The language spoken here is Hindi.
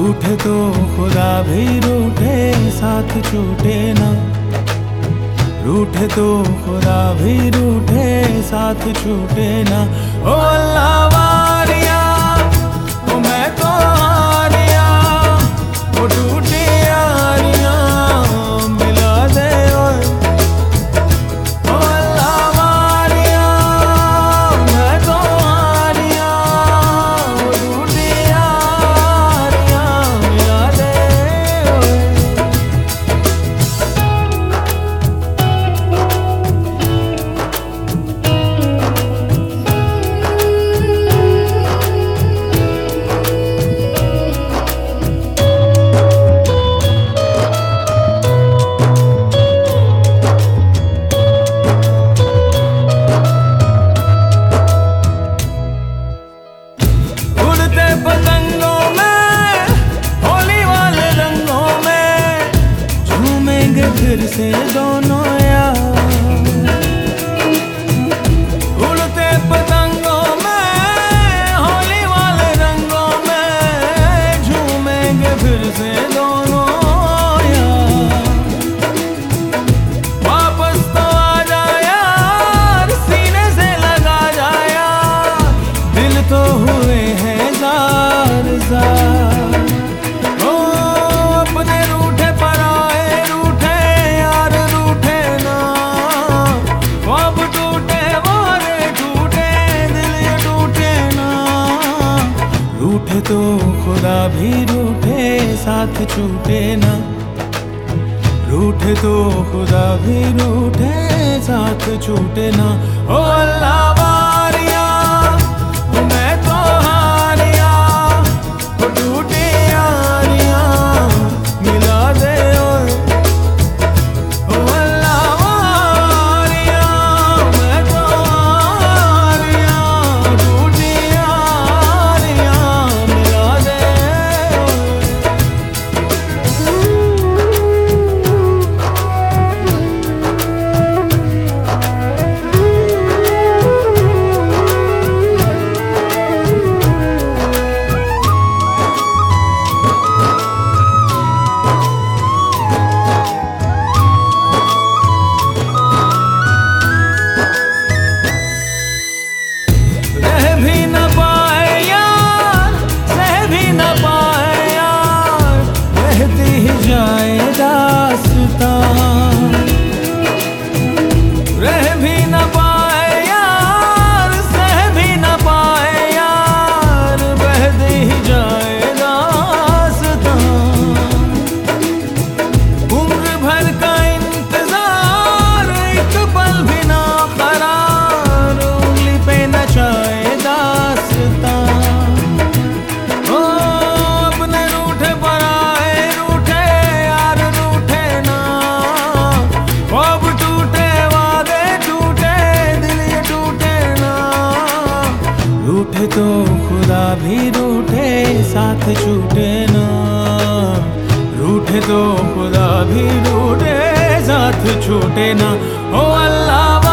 रूठे तो खुदा भी रूठे, साथ छूटे ना। रूठे तो खुदा भी रूठे, साथ छूटे ना। ओ अल्लाह वारिया, ओ मैं तो हारिया, वो टूटी यारियां मिला दे। ओ अल्लाह वारिया, मैं तो हारिया, वो टूटी यारियां मिला दे। पतंगों में होली वाले रंगों में झूमेंगे फिर से दोनों यार। उड़ते पतंगों में होली वाले रंगों में झूमेंगे फिर से दोनों यार। वापस तो आ जा यार, सीने से लगा जा यार, दिल तो हुए हैं ओ अपने रूठे पर आए रूठे यार, रूठे ना। ख्वाब टूटे वारे टूटे, दिल ये टूटे ना। रूठे तो खुदा भी रूठे, साथ छूटे ना। रूठे तो खुदा भी रूठे, साथ छूटे ना। ओ अल्लाह वारिया, मैं तो हारिया, वो टूटी यारियां मिला दे। ओ अल्लाह वारिया, मैं तो हारिया, टूटी यारियां मिला दे। जाए दास्तां रह भी न पाए यार, सह भी न पाए यार, बहती ही जाए दास्तां। उम्र भर का इंतजार, एक पल भी ना करार, उंगली पे नचाए दास्तां। रूठे तो खुदा भी रूठे, साथ छूटे ना। रूठे तो खुदा भी रूठे, साथ छूटे ना। ओ अल्लाह